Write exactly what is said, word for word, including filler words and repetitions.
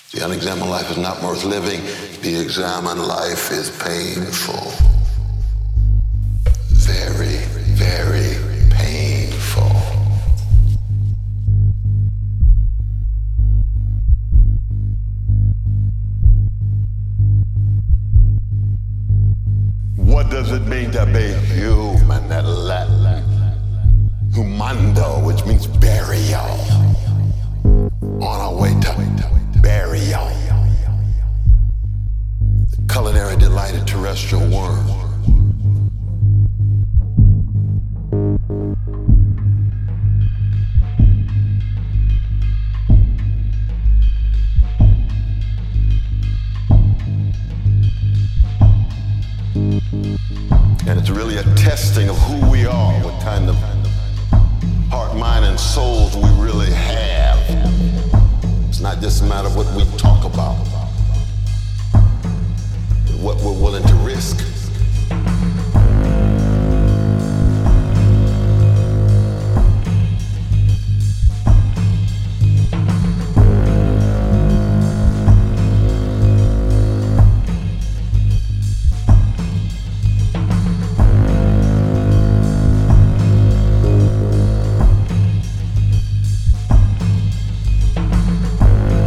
The unexamined life is not worth living. The examined life is painful. Very, very painful. What does it mean to be human? That Latin humando, which means burial. On our way to burial. The culinary delight of terrestrial worm. And it's really a testing of who we are, what kind of heart, mind, and souls we really have. It's not just a matter of what we talk about, but what we're willing to risk.